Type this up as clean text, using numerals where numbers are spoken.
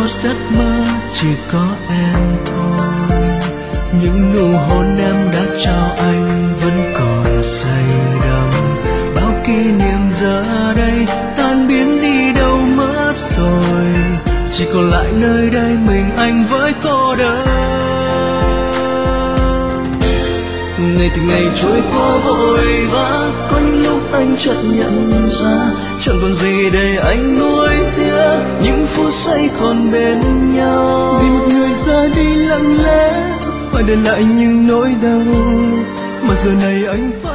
giấc mơ chỉ có em thôi. Những nụ hôn em đã trao anh vẫn còn say đắm. Bao kỷ niệm giờ đây tan biến đi đâu mất rồi. Chỉ còn lại nơi đây mình anh với cô đơn. Ngày từng ngày trôi qua vội vã, có những lúc anh chợt nhận ra chẳng còn gì để anh nuối tiếc những phút giây còn bên nhau. Vì một người ra đi lặng lẽ, phải để lại những nỗi đau mà giờ này anh phải